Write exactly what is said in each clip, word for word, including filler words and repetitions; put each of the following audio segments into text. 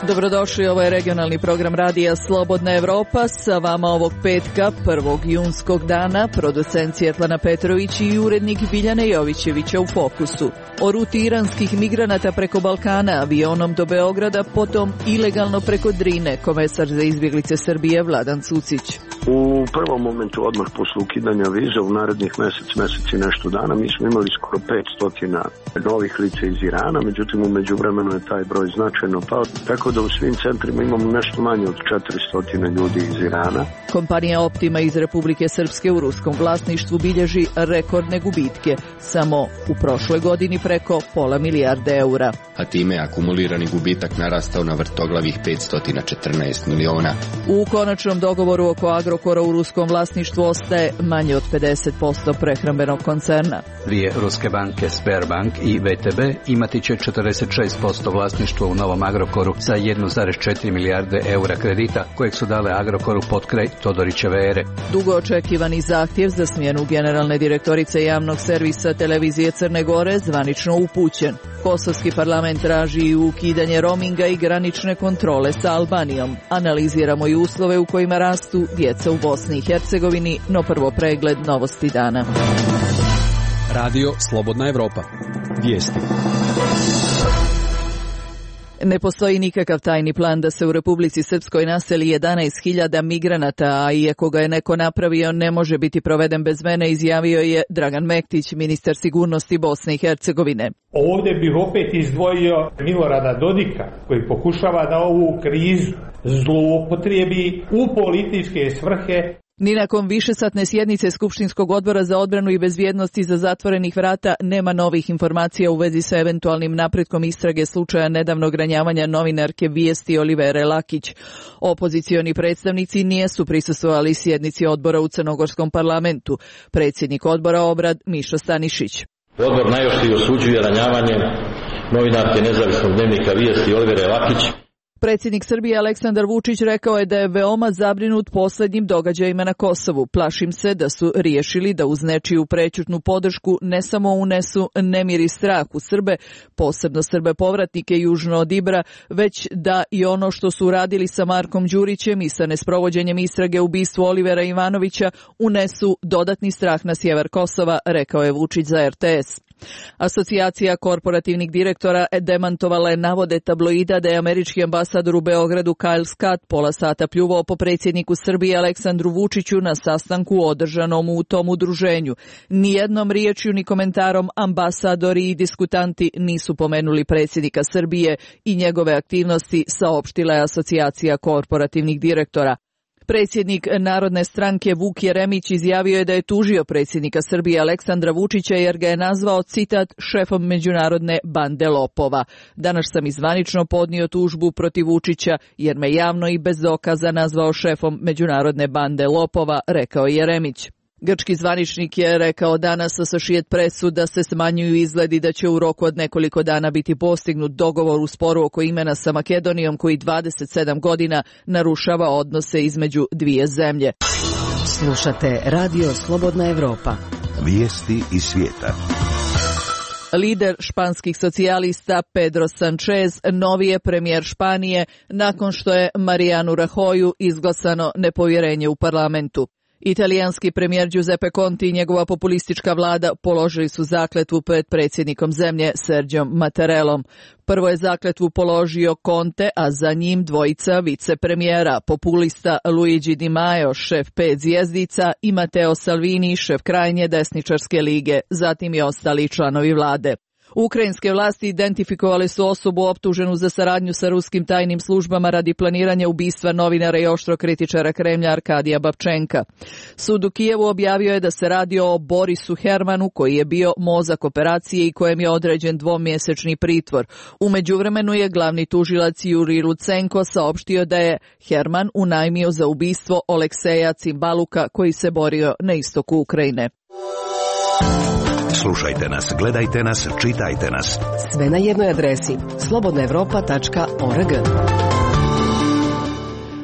Dobrodošli, ovo je regionalni program radija Slobodna Evropa, sa vama ovog petka, prvog junskog dana, producent Svjetlana Petrović i urednik Biljana Jovićevića u fokusu. O ruti iranskih migranata preko Balkana avionom do Beograda, potom ilegalno preko Drine, komesar za izbjeglice Srbije Vladan Cucić. U prvom momentu, odmah posle ukidanja viza, u narednih mjesec, mjesec i nešto dana, mi smo imali skoro petsto novih lica iz Irana, međutim u međuvremenu je taj broj značajno pao, tako da u svim centrima imamo nešto manje od četiristo ljudi iz Irana. Kompanija Optima iz Republike Srpske u ruskom vlasništvu bilježi rekordne gubitke, samo u prošloj godini preko pola milijarde eura. A time je akumulirani gubitak narastao na vrtoglavih petsto četrnaest miliona. U konačnom dogovoru oko Agrokora u ruskom vlasništvu ostaje manje od pedeset posto prehrambenog koncerna. Dvije ruske banke Sberbank i V T B imati će četrdeset šest posto vlasništva u novom Agrokoru sa jedan zarez četiri milijarde eura kredita kojeg su dale Agrokoru pod kraj Todorićeve ere. Dugo očekivani zahtjev za smjenu generalne direktorice javnog servisa televizije Crne Gore zvanično upućen. Kosovski parlament traži i ukidanje roaminga i granične kontrole sa Albanijom. Analiziramo i uslove u kojima rastu djeca u Bosni i Hercegovini, no prvo pregled novosti dana. Radio Slobodna Evropa. Vijesti. Ne postoji nikakav tajni plan da se u Republici Srpskoj naseli jedanaest hiljada migranata, a iako ga je neko napravio, ne može biti proveden bez mene, izjavio je Dragan Mektić, ministar sigurnosti Bosne i Hercegovine. Ovdje bih opet izdvojio Milorada Dodika, koji pokušava da ovu krizu zloupotrijebi u političke svrhe. Ni nakon višesatne sjednice Skupštinskog odbora za odbranu i bezbjednost iza zatvorenih vrata nema novih informacija u vezi sa eventualnim napretkom istrage slučaja nedavnog ranjavanja novinarke Vijesti Olivere Lakić. Opozicioni predstavnici nisu prisustvovali sjednici odbora u Crnogorskom parlamentu. Predsjednik odbora Obrad Mišo Stanišić. Odbor najoštrije osuđuje ranjavanje novinarke nezavisnog dnevnika Vijesti Olivere Lakić. Predsjednik Srbije Aleksandar Vučić rekao je da je veoma zabrinut posljednjim događajima na Kosovu. Plašim se da su riješili da uz nečiju prećutnu podršku ne samo unesu nemir i strah u Srbe, posebno Srbe povratnike južno od Ibra, već da i ono što su uradili sa Markom Đurićem i sa nesprovođenjem istrage ubistvu Olivera Ivanovića unesu dodatni strah na sjever Kosova, rekao je Vučić za R T S. Asocijacija korporativnih direktora demantovala je navode tabloida da je američki ambasador u Beogradu Kyle Scott pola sata pljuvao po predsjedniku Srbije Aleksandru Vučiću na sastanku održanom u tom udruženju. Nijednom riječju ni komentarom ambasadori i diskutanti nisu pomenuli predsjednika Srbije i njegove aktivnosti, saopštila je Asocijacija korporativnih direktora. Predsjednik Narodne stranke Vuk Jeremić izjavio je da je tužio predsjednika Srbije Aleksandra Vučića jer ga je nazvao, citat, šefom međunarodne bande lopova. Danas sam izvanično podnio tužbu protiv Vučića jer me javno i bez dokaza nazvao šefom međunarodne bande lopova, rekao Jeremić. Grčki zvaničnik je rekao danas Associated Pressu da se smanjuju izgledi da će u roku od nekoliko dana biti postignut dogovor u sporu oko imena sa Makedonijom koji dvadeset sedam godina narušava odnose između dvije zemlje. Slušate Radio Slobodna Evropa. Vijesti iz svijeta. Lider španskih socijalista Pedro Sanchez novi je premijer Španije nakon što je Marianu Rajoyu izglasano nepovjerenje u parlamentu. Italijanski premijer Giuseppe Conte i njegova populistička vlada položili su zakletvu pred predsjednikom zemlje Sergiom Mattarellom. Prvo je zakletvu položio Conte, a za njim dvojica vicepremijera, populista Luigi Di Maio, šef pet zvjezdica, i Matteo Salvini, šef krajnje desničarske lige, zatim i ostali članovi vlade. Ukrajinske vlasti identifikovali su osobu optuženu za saradnju sa ruskim tajnim službama radi planiranja ubistva novinara i oštro kritičara Kremlja Arkadija Babčenka. Sud u Kijevu objavio je da se radi o Borisu Hermanu, koji je bio mozak operacije i kojem je određen dvomjesečni pritvor. U međuvremenu je glavni tužilac Jurij Lutsenko saopštio da je Herman unajmio za ubistvo Olekseja Cimbaluka, koji se borio na istoku Ukrajine. Slušajte nas, gledajte nas, čitajte nas. Sve na jednoj adresi slobodna evropa tačka org.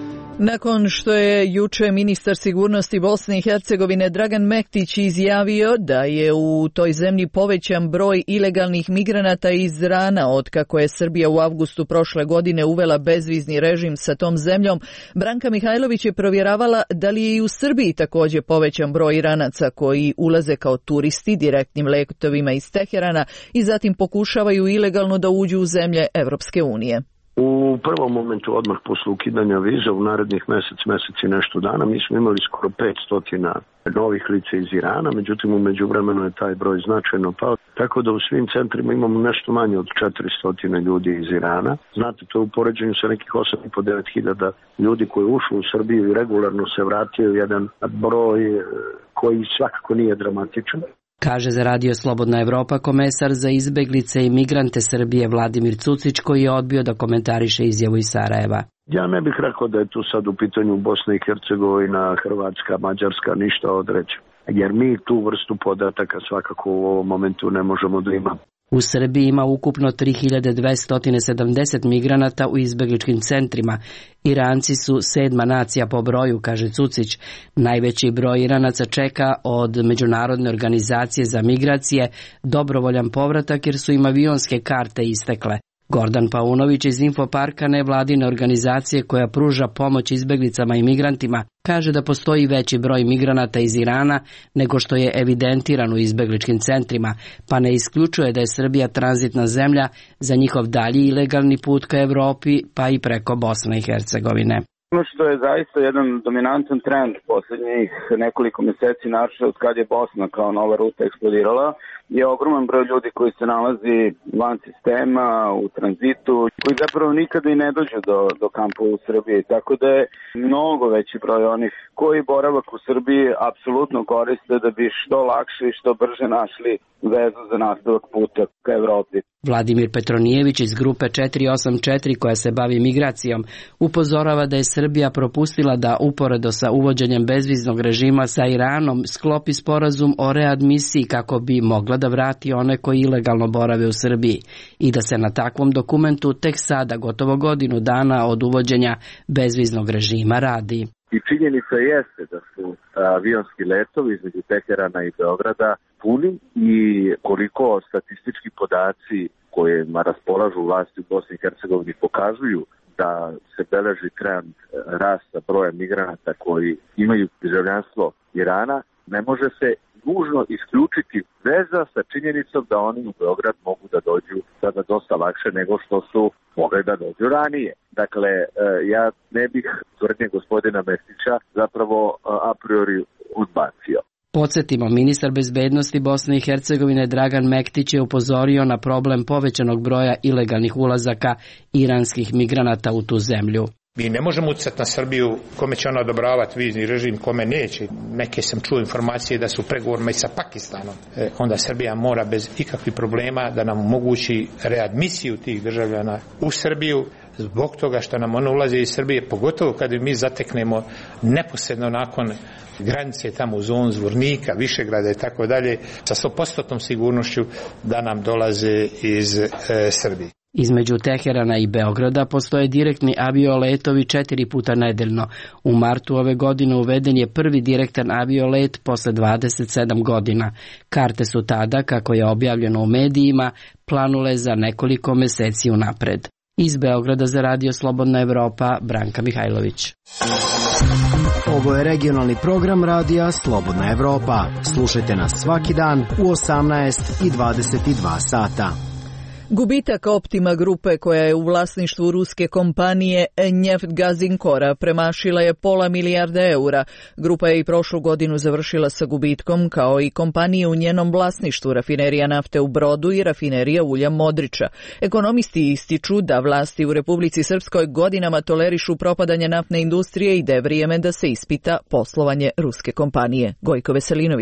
Nakon što je juče ministar sigurnosti Bosne i Hercegovine Dragan Mektić izjavio da je u toj zemlji povećan broj ilegalnih migranata iz Irana otkako je Srbija u avgustu prošle godine uvela bezvizni režim sa tom zemljom, Branka Mihajlović je provjeravala da li je i u Srbiji također povećan broj Iranaca koji ulaze kao turisti direktnim letovima iz Teherana i zatim pokušavaju ilegalno da uđu u zemlje Evropske unije. U prvom momentu odmah posle ukidanja viza u narednih mjesec, mjesec i nešto dana mi smo imali skoro petsto novih lica iz Irana, međutim u međuvremenu je taj broj značajno pao, tako da u svim centrima imamo nešto manje od četiristo ljudi iz Irana. Znate, to je u poređenju sa nekih osam i po do devet hiljada ljudi koji ušli u Srbiju i regularno se vratio, jedan broj koji svakako nije dramatičan. Kaže za Radio Slobodna Evropa komesar za izbeglice i migrante Srbije Vladimir Cucić, koji je odbio da komentariše izjavu iz Sarajeva. Ja ne bih rekao da je tu sad u pitanju Bosna i Hercegovina, Hrvatska, Mađarska, ništa odreći. Jer mi tu vrstu podataka svakako u ovom momentu ne možemo da imamo. U Srbiji ima ukupno tri hiljade dvesta sedamdeset migranata u izbegličkim centrima. Iranci su sedma nacija po broju, kaže Cucić. Najveći broj Iranaca čeka od Međunarodne organizacije za migracije dobrovoljan povratak jer su im avionske karte istekle. Gordan Paunović iz Infoparka, nevladine organizacije koja pruža pomoć izbeglicama i migrantima, kaže da postoji veći broj migranata iz Irana nego što je evidentiran u izbegličkim centrima, pa ne isključuje da je Srbija tranzitna zemlja za njihov dalji ilegalni put ka Evropi, pa i preko Bosne i Hercegovine. Ono što je zaista jedan dominantan trend posljednjih nekoliko mjeseci, naročito od kad je Bosna kao nova ruta eksplodirala, je ogroman broj ljudi koji se nalazi van sistema, u tranzitu, koji zapravo nikada i ne dođu do, do kampa u Srbiji. Tako da je mnogo veći broj onih koji boravak u Srbiji apsolutno koriste da bi što lakše i što brže našli vezu za nastavak puta ka Evropi. Vladimir Petronijević iz grupe četiri osam četiri koja se bavi migracijom upozorava da je Srbija propustila da uporedo sa uvođenjem bezviznog režima sa Iranom sklopi sporazum o readmisiji kako bi mogla da vrati one koji ilegalno borave u Srbiji i da se na takvom dokumentu tek sada, gotovo godinu dana od uvođenja bezviznog režima, radi. I činjenica jeste da su avionski letovi između Teherana i Beograda puni i koliko statistički podaci kojima raspolažu vlasti u Bosni i Hercegovini pokazuju da se beleži trend rasta broja migranata koji imaju državljanstvo Irana, ne može se nužno isključiti veza sa činjenicom da oni u Beograd mogu da dođu sada dosta lakše nego što su mogli da dođu ranije. Dakle, ja ne bih tvrdnje gospodina Mestića zapravo a priori odbacio. Podsjetimo, ministar bezbednosti Bosne i Hercegovine Dragan Mektić je upozorio na problem povećanog broja ilegalnih ulazaka iranskih migranata u tu zemlju. Mi ne možemo utjecati na Srbiju kome će ona odobravati vizni režim, kome neće. Neke sam čuo informacije da su pregovorima i sa Pakistanom. E, onda Srbija mora bez ikakvih problema da nam omogući readmisiju tih državljana u Srbiju, zbog toga što nam ono ulaze iz Srbije, pogotovo kad mi zateknemo neposredno nakon granice tamo u zonu Zvornika, Višegrada i tako dalje, sa sto posto sigurnošću da nam dolaze iz e, Srbije. Između Teherana i Beograda postoje direktni avioletovi četiri puta nedeljno. U martu ove godine uveden je prvi direktan aviolet posle dvadeset sedam godina. Karte su tada, kako je objavljeno u medijima, planule za nekoliko meseci unapred. Iz Beograda za Radio Slobodna Evropa, Branka Mihajlović. Ovo je regionalni program Radija Slobodna Evropa. Slušajte nas svaki dan u osamnaest i dvadeset dva sata. Gubitak Optima grupe koja je u vlasništvu ruske kompanije Njeftgazinkora premašila je pola milijarde eura. Grupa je i prošlu godinu završila sa gubitkom kao i kompanije u njenom vlasništvu, rafinerija nafte u Brodu i rafinerija ulja Modriča. Ekonomisti ističu da vlasti u Republici Srpskoj godinama tolerišu propadanje naftne industrije i da je vrijeme da se ispita poslovanje ruske kompanije. Gojko Veselinović.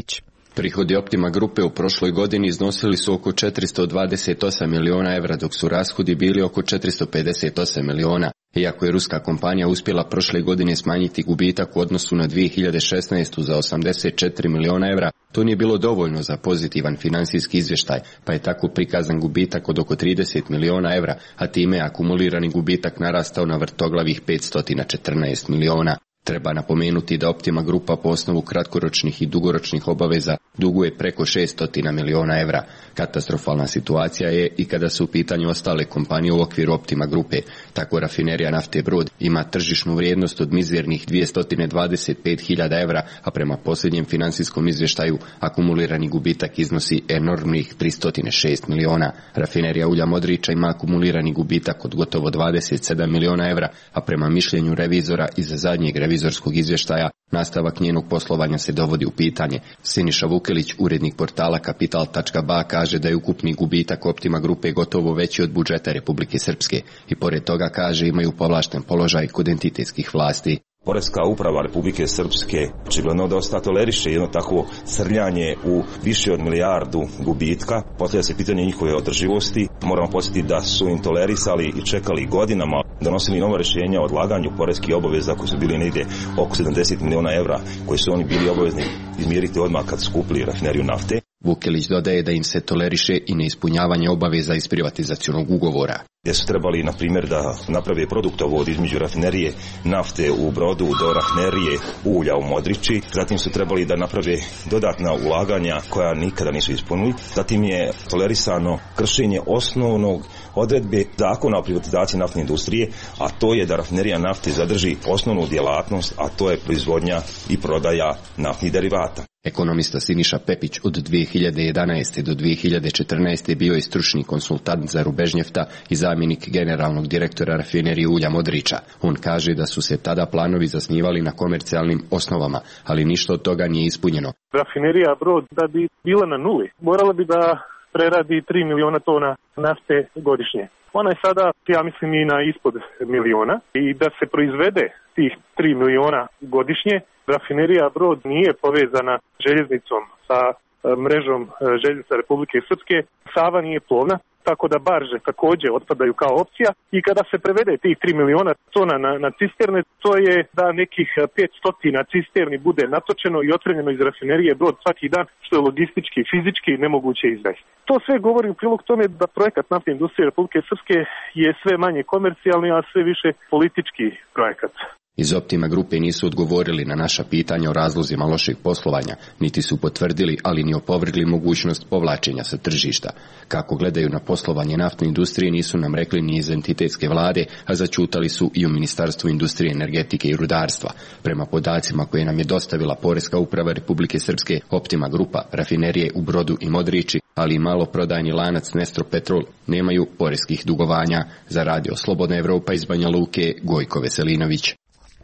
Prihodi Optima grupe u prošloj godini iznosili su oko četiristo dvadeset osam miliona evra, dok su rashodi bili oko četiristo pedeset osam miliona. Iako je ruska kompanija uspjela prošle godine smanjiti gubitak u odnosu na dvije hiljade šesnaestu za osamdeset četiri miliona evra, to nije bilo dovoljno za pozitivan financijski izvještaj, pa je tako prikazan gubitak od oko trideset miliona evra, a time je akumulirani gubitak narastao na vrtoglavih petsto četrnaest miliona. Treba napomenuti da Optima grupa po osnovu kratkoročnih i dugoročnih obaveza duguje preko šesto miliona evra. Katastrofalna situacija je i kada su u pitanju ostale kompanije u okviru Optima grupe. Tako rafinerija nafte Brod ima tržišnu vrijednost od mizernih dvjesto dvadeset pet hiljada evra, a prema posljednjem financijskom izvještaju akumulirani gubitak iznosi enormnih tristo šest miliona. Rafinerija ulja Modriča ima akumulirani gubitak od gotovo dvadeset sedam miliona evra, a prema mišljenju revizora iz zadnjeg revizorskog izvještaja nastavak njenog poslovanja se dovodi u pitanje. Siniša Vukelić, urednik portala kapital tačka ba, kaže da je ukupni gubitak Optima grupe gotovo veći od budžeta Republike Srpske i pored toga kaže imaju povlašten položaj kod entitetskih vlasti. Poreska uprava Republike Srpske očigledno dosta toleriše jedno takvo srljanje u više od milijardu gubitka. Postavlja se pitanje njihove održivosti. Moramo podsjetiti da su im tolerisali i čekali godinama, donosili novo rješenja o odlaganju poreskih obaveza koji su bili negdje oko sedamdeset miliona evra, koji su oni bili obavezni izmiriti odmah kad su kupili rafineriju nafte. Vukelić dodaje da im se toleriše i neispunjavanje obaveza iz privatizacionog ugovora. Gdje su trebali, na primjer, da naprave produktovod između rafinerije nafte u Brodu do rafinerije ulja u Modriči. Zatim su trebali da naprave dodatna ulaganja koja nikada nisu ispunili. Zatim je tolerisano kršenje osnovnog odredbe zakona o privatizaciji naftne industrije, a to je da rafinerija nafte zadrži osnovnu djelatnost, a to je proizvodnja i prodaja naftnih derivata. Ekonomista Siniša Pepić od dvije hiljade jedanaeste do dvije hiljade četrnaeste bio je stručni konsultant za Rubežnjefta i zamjenik generalnog direktora rafinerije ulja Modriča. On kaže da su se tada planovi zasnivali na komercijalnim osnovama, ali ništa od toga nije ispunjeno. Rafinerija Brod, da bi bila na nuli, morala bi da preradi tri miliona tona nafte godišnje. Ona je sada, ja mislim, i na ispod miliona i da se proizvede tih tri miliona godišnje, rafinerija Brod nije povezana željeznicom sa mrežom željeznica Republike Srpske, Sava nije plovna, tako da barže također otpadaju kao opcija i kada se prevede tih tri miliona tona na, na cisterne, to je da nekih petsto cisterni bude natočeno i otpremljeno iz rafinerije Brod svaki dan, što je logistički i fizički nemoguće izvesti. To sve govori u prilog tome da projekat naftne industrije Republike Srpske je sve manje komercijalni, a sve više politički projekat. Iz Optima grupe nisu odgovorili na naša pitanja o razlozima lošeg poslovanja, niti su potvrdili, ali ni opovrgli mogućnost povlačenja sa tržišta. Kako gledaju na poslovanje naftne industrije nisu nam rekli ni iz entitetske vlade, a začutali su i u Ministarstvu industrije, energetike i rudarstva. Prema podacima koje nam je dostavila Poreska uprava Republike Srpske, Optima grupa, rafinerije u Brodu i Modriči, ali i maloprodajni lanac Nestro Petrol nemaju poreskih dugovanja. Za Radio Slobodna Evropa iz Banja Luke, Gojko Veselinović.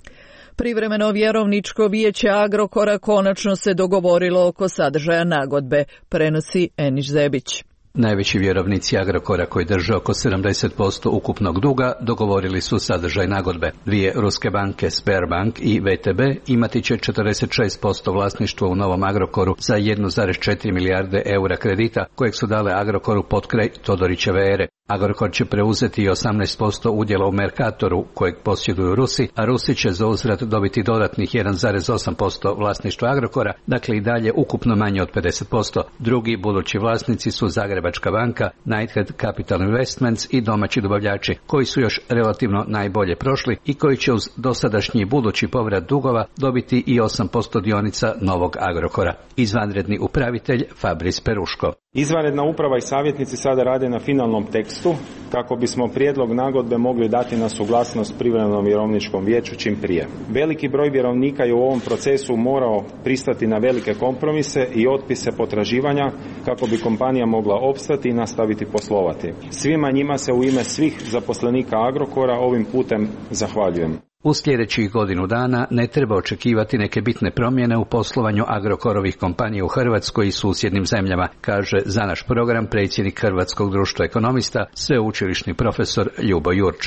Privremeno vjerovničko vijeće Agrokora konačno se dogovorilo oko sadržaja nagodbe, prenosi Eniš Zebić. Najveći vjerovnici Agrokora koji drže oko sedamdeset posto ukupnog duga dogovorili su sadržaj nagodbe. Dvije ruske banke, Sberbank i V T B, imati će četrdeset šest posto vlasništva u novom Agrokoru za jedan zarez četiri milijarde eura kredita kojeg su dale Agrokoru potkraj Todorićeve ere. Agrokor će preuzeti i osamnaest posto udjela u Mercatoru kojeg posjeduju Rusi, a Rusi će za uzvrat dobiti dodatnih jedan zarez osam posto vlasništva Agrokora, dakle i dalje ukupno manje od pedeset posto. Drugi budući vlasnici su Zagrebačka banka, Knighthead Capital Investments i domaći dobavljači, koji su još relativno najbolje prošli i koji će uz dosadašnji budući povrat dugova dobiti i osam posto dionica novog Agrokora. Izvanredni upravitelj Fabris Peruško. Izvanredna uprava i savjetnici sada rade na finalnom tekstu kako bismo prijedlog nagodbe mogli dati na suglasnost privremenom vjerovničkom vijeću čim prije. Veliki broj vjerovnika je u ovom procesu morao pristati na velike kompromise i otpise potraživanja kako bi kompanija mogla opstati i nastaviti poslovati. Svima njima se u ime svih zaposlenika Agrokora ovim putem zahvaljujem. U sljedećih godinu dana ne treba očekivati neke bitne promjene u poslovanju Agrokorovih kompanija u Hrvatskoj i susjednim zemljama, kaže za naš program predsjednik Hrvatskog društva ekonomista, sveučilišni profesor Ljubo Jurčić.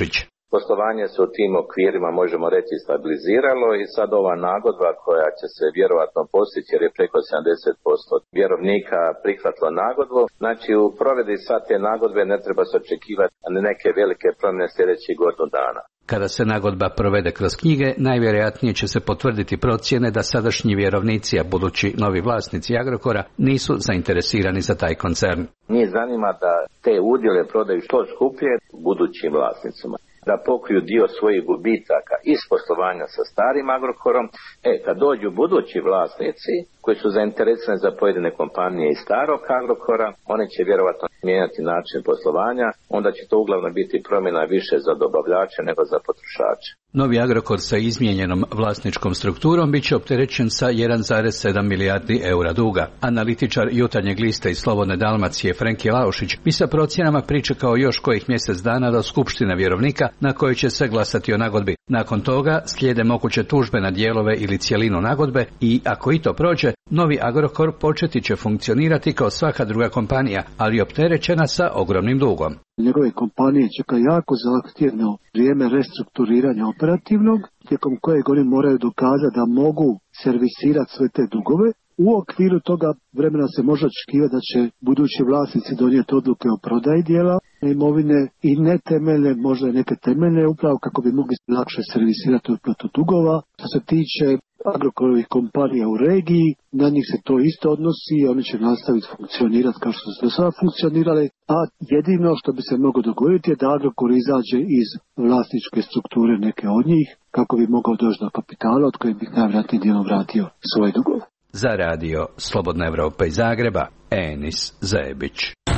Poslovanje se u tim okvirima, možemo reći, stabiliziralo i sad ova nagodba koja će se vjerovatno postići, jer je preko sedamdeset posto vjerovnika prihvatilo nagodbu. Znači u provedbi sad te nagodbe ne treba se očekivati neke velike promjene sljedećih godinu dana. Kada se nagodba provede kroz knjige, najvjerojatnije će se potvrditi procjene da sadašnji vjerovnici, a budući novi vlasnici Agrokora, nisu zainteresirani za taj koncern. Njih zanima da te udjele prodaju što skuplje budućim vlasnicima, da pokriju dio svojih gubitaka iz poslovanja sa starim Agrokorom. E, kad dođu budući vlasnici koji su zainteresirani za pojedine kompanije iz starog Agrokora, oni će vjerovatno mijenjati način poslovanja, onda će to uglavnom biti promjena više za dobavljače nego za potrošače. Novi Agrokor sa izmijenjenom vlasničkom strukturom bit će opterećen sa jedan zarez sedam milijardi eura duga. Analitičar Jutarnjeg lista iz Slobodne Dalmacije Frenki Laušić bi sa procjenama pričekao još kojih mjesec dana do skupština vjerovnika na kojoj će se glasati o nagodbi. Nakon toga slijede moguće tužbe na dijelove ili cijelinu nagodbe i ako i to prođe, novi Agrokor početi će funkcionirati kao svaka druga kompanija, ali opterećena sa ogromnim dugom. Njegove kompanije čeka jako zahtjevno vrijeme restrukturiranja operativnog, tijekom kojeg oni moraju dokazati da mogu servisirati sve te dugove. U okviru toga vremena se može očekivati da će budući vlasnici donijeti odluke o prodaji dijela imovine i ne temeljne, možda i neke temeljne, upravo kako bi mogli lakše servisirati otplatu dugova. Što se tiče Agrokorovih kompanija u regiji, na njih se to isto odnosi i oni će nastaviti funkcionirati kao što su do sada funkcionirali, a jedino što bi se moglo dogoditi je da Agrokor izađe iz vlasničke strukture neke od njih kako bi mogao doći do kapitala od kojeg bi najvjerojatnije dijelom vratio svoje dugove. Za radio Slobodna Evropa iz Zagreba, Enis Zebić.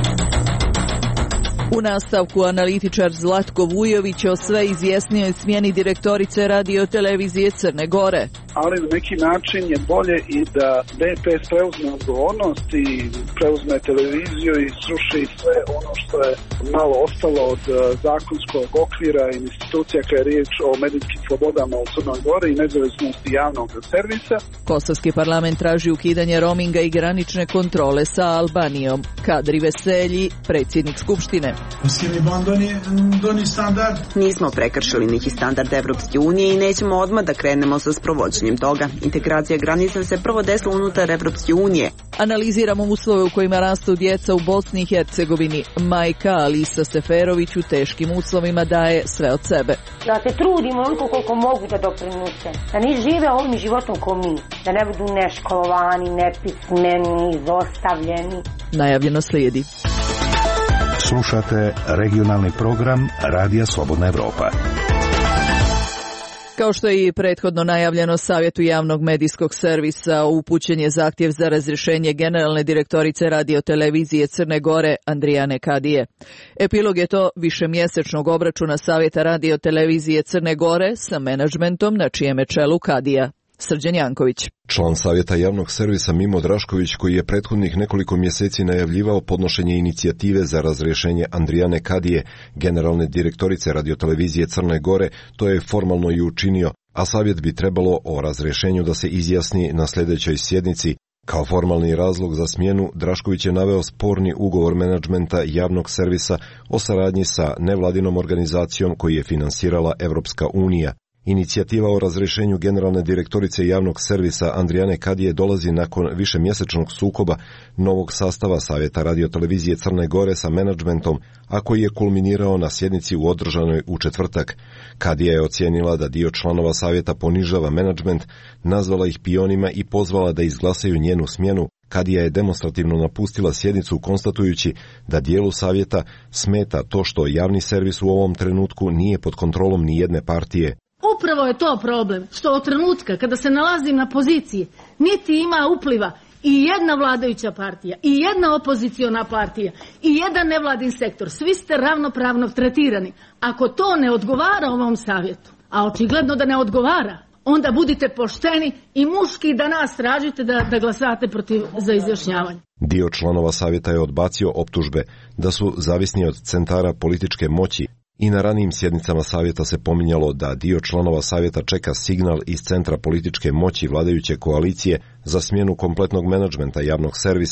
U nastavku analitičar Zlatko Vujović o sve izjasnijoj smjeni direktorice radio televizije Crne Gore. Ali na neki način je bolje i da B P S preuzme odgovornost i preuzme televiziju i sruši sve ono što je malo ostalo od zakonskog okvira i institucija kada je riječ o medijskim slobodama u Crnoj Gori i nezavisnosti javnog servisa. Kosovski parlament traži ukidanje roaminga i granične kontrole sa Albanijom. Kadri Veselji, predsjednik Skupštine. Nismo prekršili neki standard Evropske unije i nećemo odmah da krenemo sa sprovođenjem toga. Integracija granica se prvo desila unutar Evropske unije. Analiziramo uslove u kojima rastu djeca u Bosni i Hercegovini. Majka Alisa Seferović u teškim uslovima daje sve od sebe. Da se trudimo onoliko koliko mogu da doprinose. Da ne žive ovim životom ko mi. Da ne budu neškolovani, nepismeni, izostavljeni. Najavljeno slijedi. Slušate regionalni program Radija Slobodna Evropa. Kao što je i prethodno najavljeno, Savjetu javnog medijskog servisa upućen je zahtjev za razrješenje generalne direktorice radiotelevizije Crne Gore Andrijane Kadije. Epilog je to višemjesečnog obračuna Savjeta radiotelevizije Crne Gore sa menadžmentom na čijem je čelu Kadija. Srđan Janković. Član Savjeta javnog servisa Mimo Drašković, koji je prethodnih nekoliko mjeseci najavljivao podnošenje inicijative za razrješenje Andrijane Kadije, generalne direktorice radiotelevizije Crne Gore, to je formalno i učinio, a savjet bi trebalo o razrješenju da se izjasni na sljedećoj sjednici. Kao formalni razlog za smjenu, Drašković je naveo sporni ugovor menadžmenta javnog servisa o saradnji sa nevladinom organizacijom koji je finansirala Evropska unija. Inicijativa o razrješenju generalne direktorice javnog servisa Andrijane Kadije dolazi nakon višemjesečnog sukoba novog sastava Savjeta radiotelevizije Crne Gore sa menadžmentom, a koji je kulminirao na sjednici u održanoj u četvrtak. Kadija je ocijenila da dio članova savjeta ponižava menadžment, nazvala ih pionima i pozvala da izglasaju njenu smjenu. Kadija je demonstrativno napustila sjednicu konstatujući da dijelu savjeta smeta to što javni servis u ovom trenutku nije pod kontrolom ni jedne partije. Upravo je to problem, što od trenutka kada se nalazim na poziciji, niti ima upliva i jedna vladajuća partija, i jedna opoziciona partija, i jedan nevladin sektor. Svi ste ravnopravno tretirani. Ako to ne odgovara ovom savjetu, a očigledno da ne odgovara, onda budite pošteni i muški da nas tražite da, da glasate protiv za izjašnjavanje. Dio članova savjeta je odbacio optužbe da su zavisni od centara političke moći. I na ranijim sjednicama savjeta se pominjalo da dio članova savjeta čeka signal iz centra političke moći vladajuće koalicije za smjenu kompletnog menadžmenta javnog servisa,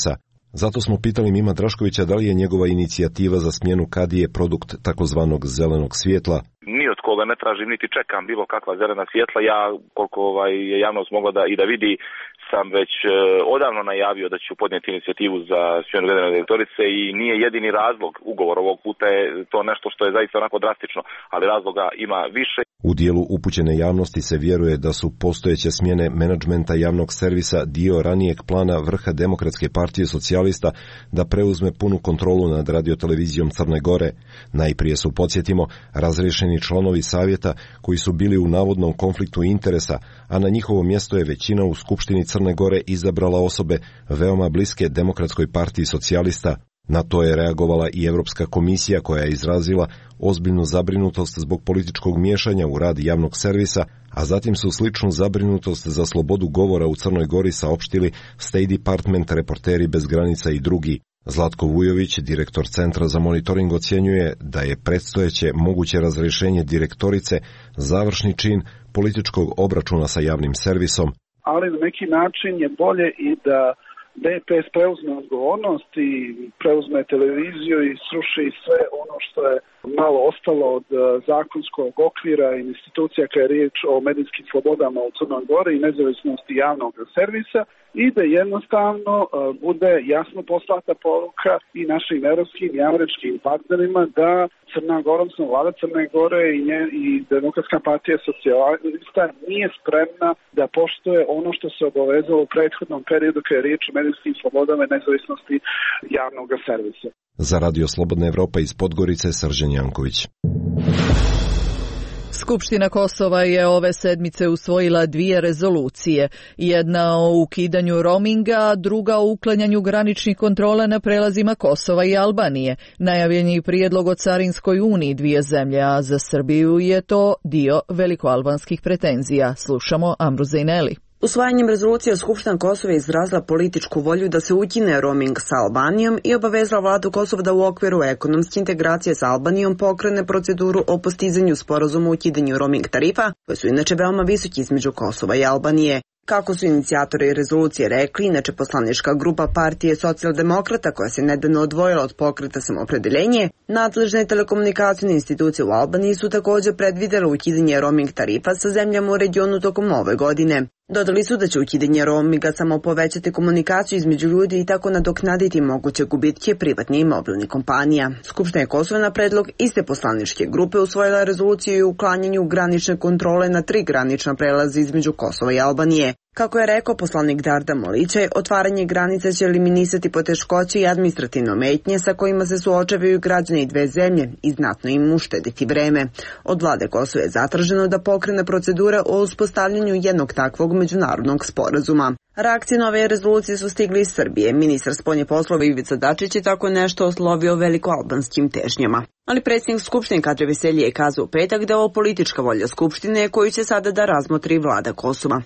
Zato smo pitali Mima Draškovića da li je njegova inicijativa za smjenu kadije produkt takozvanog zelenog svjetla. Ni od koga ne tražim, niti čekam bilo kakva zelena svjetla. Ja, koliko ovaj, je javnost mogla da, i da vidi, sam već e, odavno najavio da ću podnijeti inicijativu za smjenu generalne direktorice i nije jedini razlog. Ugovor ovog puta je to nešto što je zaista onako drastično, ali razloga ima više. U dijelu upućene javnosti se vjeruje da su postojeće smjene menadžmenta javnog servisa dio ranijeg plana vrha Demokratske partije socijalista da preuzme punu kontrolu nad radiotelevizijom Crne Gore. Najprije su, podsjetimo, razriješeni članovi savjeta koji su bili u navodnom konfliktu interesa, a na njihovo mjesto je većina u Skupštini Crne Gore izabrala osobe veoma bliske Demokratskoj partiji socijalista. Na to je reagovala i Europska komisija koja je izrazila ozbiljnu zabrinutost zbog političkog miješanja u rad javnog servisa, a zatim su sličnu zabrinutost za slobodu govora u Crnoj Gori saopštili State Department, Reporteri bez granica i drugi. Zlatko Vujović, direktor Centra za monitoring, ocjenjuje da je predstojeće moguće razrješenje direktorice završni čin političkog obračuna sa javnim servisom. Ali na neki način je bolje i da D P S preuzme odgovornost i preuzme televiziju i sruši sve ono što je malo ostalo od zakonskog okvira i institucija kada je riječ o medijskim slobodama u Crnoj Gori i nezavisnosti javnog servisa i da jednostavno bude jasno poslata poruka i našim europskim i američkim partnerima da Crna Gora, odnosno vlada Crne Gore i, nje, i Demokratska partija socijalista nije spremna da poštuje ono što se obavezalo u prethodnom periodu kada je riječ o medijskim slobodama i nezavisnosti javnog servisa. Za Radio Slobodna Evropa iz Podgorice, Srđan Janković. Skupština Kosova je ove sedmice usvojila dvije rezolucije, jedna o ukidanju roaminga, a druga o uklanjanju graničnih kontrola na prelazima Kosova i Albanije. Najavljen je prijedlog o carinskoj uniji dvije zemlje, a za Srbiju je to dio velikoalbanskih pretenzija. Slušamo Amru Zejneli. Usvajanjem rezolucije Skupština Kosova je izrazila političku volju da se ukine roaming sa Albanijom i obavezala vladu Kosova da u okviru ekonomske integracije sa Albanijom pokrene proceduru o postizanju sporazuma o ukidanju roaming tarifa, koje su inače veoma visoki između Kosova i Albanije. Kako su inicijatori rezolucije rekli, inače poslanička grupa partije socijaldemokrata koja se nedavno odvojila od pokreta Samoopredeljenje, nadležne telekomunikacijne institucije u Albaniji su također predvidjele ukidanje roaming tarifa sa zemljama u regionu tokom ove godine. Dodali su da će ukidanje roaminga samo povećati komunikaciju između ljudi i tako nadoknaditi moguće gubitke privatnih i mobilnih kompanija. Skupština Kosova na predlog iste poslaničke grupe usvojila rezoluciju o uklanjanju granične kontrole na tri granična prelaza između Kosova i Albanije. Kako je rekao poslanik Darda Molićaj, otvaranje granice će eliminisati poteškoće i administrativne ometnje sa kojima se suočavaju građani dve zemlje i znatno im uštediti vreme. Od vlade Kosova je zatraženo da pokrene procedure o uspostavljanju jednog takvog međunarodnog sporazuma. Reakcije na ove rezolucije su stigli iz Srbije. Ministar spoljnih poslova Ivica Dačić je tako nešto oslovio velikoalbanskim težnjama. Ali predsjednik Skupštine Kadri Veselje je kazao u petak da je ovo politička volja Skupštine koju će sada da razmotri vlada Kosova.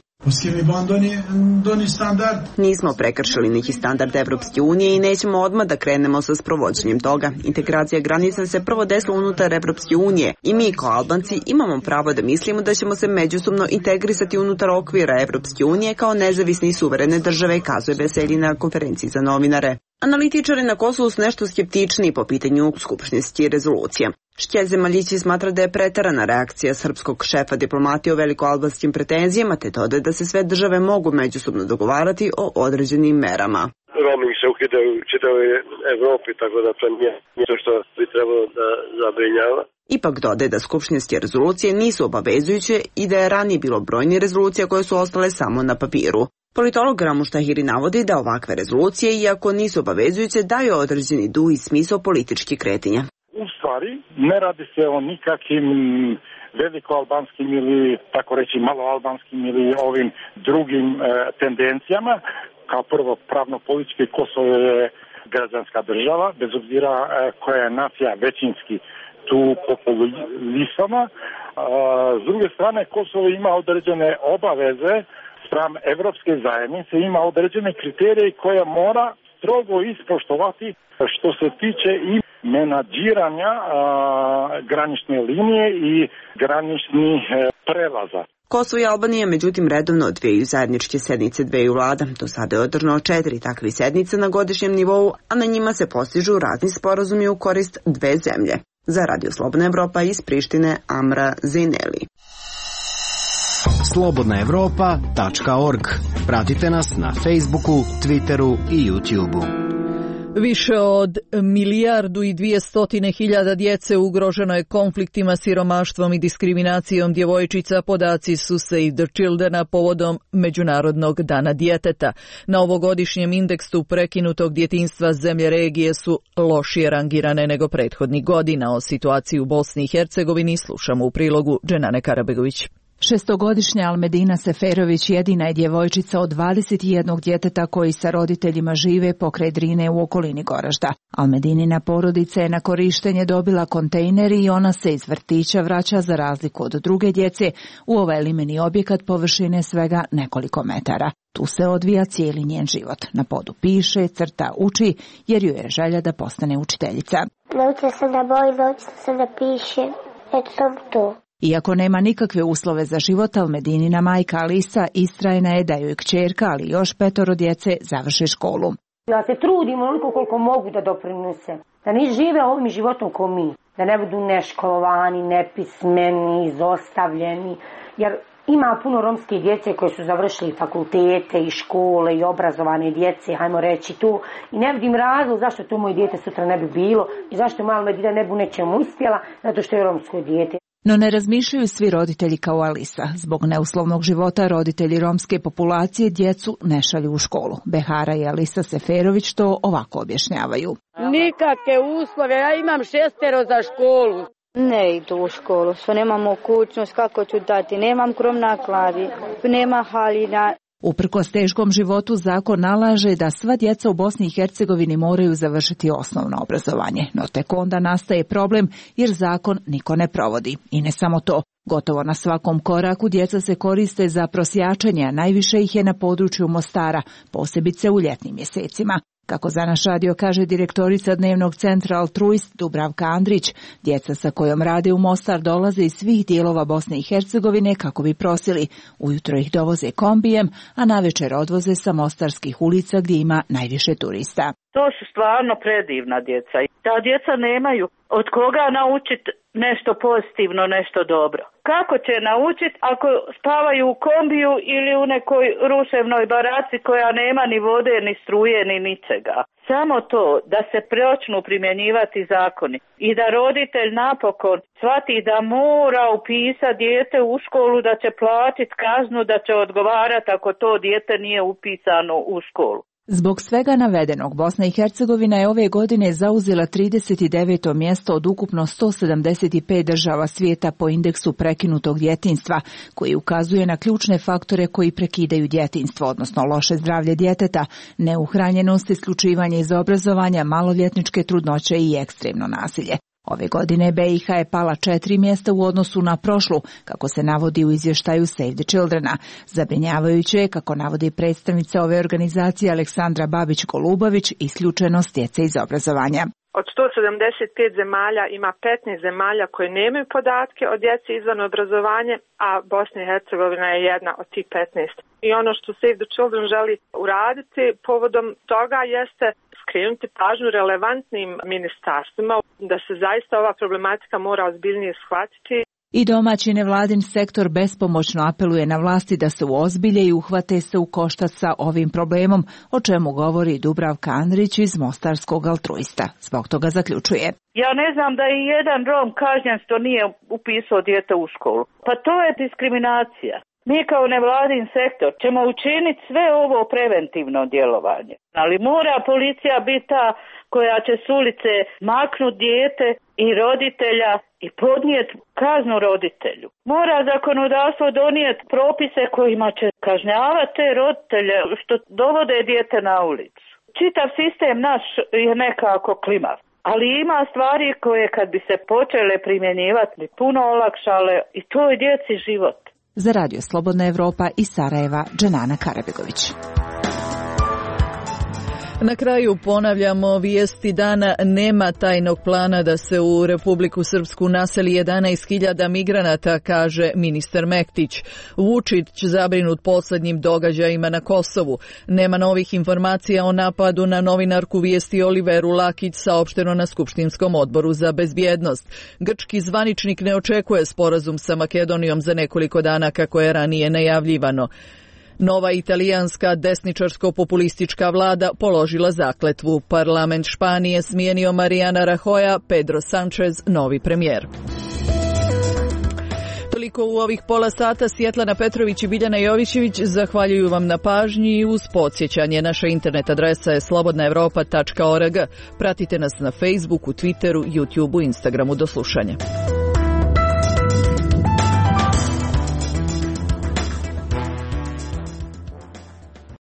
Nismo prekršili neki standard Evropske unije i nećemo odmah da krenemo sa sprovođenjem toga. Integracija granica se prvo desila unutar Evropske unije i mi kao Albanci imamo pravo da mislimo da ćemo se međusobno integrisati unutar okvira Evropske unije kao nezavisne i suverene države, kazuje Veselji na konferenciji za novinare. Analitičari na Kosovu su nešto skeptični po pitanju skupštinskih rezolucija. Štjelze Maljići smatra da je preterana reakcija srpskog šefa diplomatije o velikoalbanskim pretenzijama, te dodaje da se sve države mogu međusobno dogovarati o određenim merama. Roaming se ukida u čitavoj Evropi, tako da to nije nešto što bi trebalo da zabrinjava. Ipak dodaje da skupštinske rezolucije nisu obavezujuće i da je ranije bilo brojni rezolucija koje su ostale samo na papiru. Politolog Ramuš Tahiri navodi da ovakve rezolucije, iako nisu obavezujuće, daju određeni duh i smisao političkih kretinja. U stvari, ne radi se o nikakvim velikoalbanskim ili, tako reći, maloalbanskim ili ovim drugim e, tendencijama. Kao prvo, pravno-politički Kosovo je građanska država, bez obzira e, koja je nacija većinski tu populisama. E, s druge strane, Kosovo ima određene obaveze spram Evropske zajednice, ima određene kriterije koje mora strogo ispoštovati što se tiče i menadžiranja a, granične linije i graničnih e, prelaza. Kosovo i Albanija međutim redovno odvijaju zajedničke sednice dveju vlada. Do sada je održano četiri takve sednice na godišnjem nivou, a na njima se postižu razni sporazumi u korist dve zemlje. Za Radio Slobodna Evropa iz Prištine, Amra Zineli. slobodna evropa tačka org. Pratite nas na Facebooku, Twitteru i YouTubeu. Više od milijardu i dvijestotine hiljada djece ugroženo je konfliktima, siromaštvom i diskriminacijom djevojčica, podaci su Save the Childrena povodom Međunarodnog dana djeteta. Na ovogodišnjem indeksu prekinutog djetinjstva zemlje regije su lošije rangirane nego prethodnih godina. O situaciji u Bosni i Hercegovini slušamo u prilogu Dženane Karabegović. Šestogodišnja Almedina Seferović jedina je djevojčica od dvadeset jednog djeteta koji sa roditeljima žive pokraj Drine u okolini Goražda. Almedinina porodica je na korištenje dobila kontejner i ona se iz vrtića vraća za razliku od druge djece u ovaj limeni objekat površine svega nekoliko metara. Tu se odvija cijeli njen život. Na podu piše, crta, uči jer ju je želja da postane učiteljica. Naučila sam da bojim, naučila sam da pišem, eto sam to. Iako nema nikakve uslove za život, Almedinina majka Alisa istrajna je da joj kćerka, ali još petoro djece, završe školu. Ja se trudim onoliko koliko mogu da doprinesem, da ne žive ovim životom ko mi, da ne budu neškolovani, nepismeni, izostavljeni, jer ima puno romske djece koje su završili fakultete i škole i obrazovane djece, hajmo reći tu, i ne vidim razlog zašto to moje dijete sutra ne bi bilo i zašto moja Almedina ne bi u nečemu uspjela, zato što je romsko dijete. No ne razmišljaju svi roditelji kao Alisa. Zbog neuslovnog života roditelji romske populacije djecu ne šalju u školu. Behara i Alisa Seferović to ovako objašnjavaju. Nikakve uslove, ja imam šestero za školu. Ne idu u školu, što nemam mogućnost, kako ću dati, nemam krov na glavi, nema haljina. Uprkos teškom životu zakon nalaže da sva djeca u Bosni i Hercegovini moraju završiti osnovno obrazovanje, no tek onda nastaje problem jer zakon niko ne provodi. I ne samo to, gotovo na svakom koraku djeca se koriste za prosjačenje, a najviše ih je na području Mostara, posebice u ljetnim mjesecima. Kako za naš radio kaže direktorica dnevnog centra Altruist Dubravka Andrić, djeca sa kojom rade u Mostar dolaze iz svih dijelova Bosne i Hercegovine kako bi prosili. Ujutro ih dovoze kombijem, a navečer odvoze sa mostarskih ulica gdje ima najviše turista. To su stvarno predivna djeca. Ta djeca nemaju od koga naučiti nešto pozitivno, nešto dobro. Kako će naučiti ako spavaju u kombiju ili u nekoj ruševnoj baraci koja nema ni vode, ni struje, ni ničega? Samo to da se počnu primjenjivati zakoni i da roditelj napokon shvati da mora upisati dijete u školu, da će platiti kaznu, da će odgovarati ako to dijete nije upisano u školu. Zbog svega navedenog, Bosna i Hercegovina je ove godine zauzela trideset deveto mjesto od ukupno sto sedamdeset pet država svijeta po indeksu prekinutog djetinjstva, koji ukazuje na ključne faktore koji prekidaju djetinjstvo, odnosno loše zdravlje djeteta, neuhranjenost, isključivanje iz obrazovanja, maloljetničke trudnoće i ekstremno nasilje. Ove godine B i H je pala četiri mjesta u odnosu na prošlu, kako se navodi u izvještaju Save the Childrena. Zabrinjavajuće je, kako navodi predstavnica ove organizacije Aleksandra Babić-Golubović, isključenost djece iz obrazovanja. Od sto sedamdeset pet zemalja ima petnaest zemalja koje nemaju podatke o djeci izvan obrazovanja, a Bosna i Hercegovina je jedna od tih petnaest. I ono što Save the Children želi uraditi povodom toga jeste skrenuti pažnju relevantnim ministarstvima da se zaista ova problematika mora ozbiljnije shvatiti. I domaći nevladin sektor bespomoćno apeluje na vlasti da se uozbilje i uhvate se u koštac sa ovim problemom, o čemu govori Dubravka Andrić iz Mostarskog Altruista. Zbog toga zaključuje. Ja ne znam da je jedan Rom kažnjen što nije upisao dijete u školu. Pa to je diskriminacija. Mi kao nevladin sektor ćemo učiniti sve ovo preventivno djelovanje. Ali mora policija biti ta koja će s ulice maknuti dijete i roditelja i podnijeti kaznu roditelju. Mora zakonodavstvo donijeti propise kojima će kažnjavati te roditelje što dovode dijete na ulicu. Čitav sistem naš je nekako klimav. Ali ima stvari koje kad bi se počele primjenjivati bi puno olakšale i to je djeci život. Za Radio Slobodna Evropa iz Sarajeva, Dženana Karabegović. Na kraju ponavljamo vijesti dana. Nema tajnog plana da se u Republiku Srpsku naseli jedanaest hiljada migranata, kaže ministar Mektić. Vučić zabrinut poslednjim događajima na Kosovu. Nema novih informacija o napadu na novinarku, vijesti Oliveru Lakić, saopšteno na Skupštinskom odboru za bezbjednost. Grčki zvaničnik ne očekuje sporazum sa Makedonijom za nekoliko dana kako je ranije najavljivano. Nova italijanska desničarsko-populistička vlada položila zakletvu. Parlament Španije smijenio Mariana Rajoya, Pedro Sanchez novi premijer. Toliko u ovih pola sata. Svjetlana Petrović i Biljana Jovićević zahvaljuju vam na pažnji i uz podsjećanje. Naša internet adresa je slobodna evropa tačka org. Pratite nas na Facebooku, Twitteru, YouTubeu, Instagramu. Do slušanja.